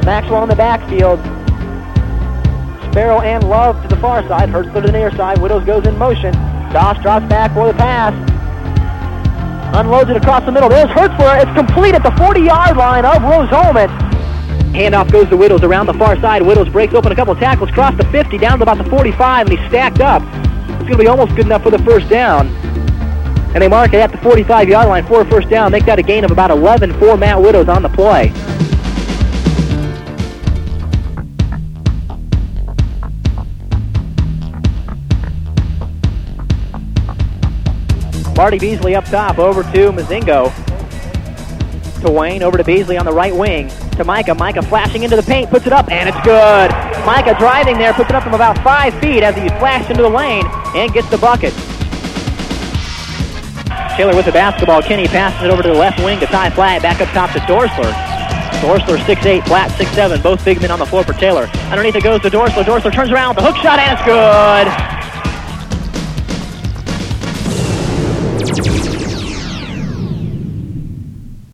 Maxwell in the backfield. Sparrow and Love to the far side. Hertzler to the near side. Widows goes in motion. Doss drops back for the pass. Unloads it across the middle. There's Hertzler. It's complete at the 40-yard line of Rose-Hulman. Handoff goes to Widows around the far side. Widows breaks open a couple of tackles, cross the 50, down to about the 45, and he's stacked up. It's going to be almost good enough for the first down. And they mark it at the 45-yard line for a first down. Make that a gain of about 11 for Matt Widows on the play. Marty Beasley up top, over to Mazingo. To Wayne, over to Beasley on the right wing. To Micah. Micah flashing into the paint, puts it up, and it's good. Micah driving there, puts it up from about 5 feet as he flashed into the lane and gets the bucket. Taylor with the basketball. Kenny passes it over to the left wing to Ty Flatt. Back up top to Dorsler. Dorsler 6'8", Flatt 6'7", both big men on the floor for Taylor. Underneath it goes to Dorsler. Dorsler turns around with the hook shot, and it's good.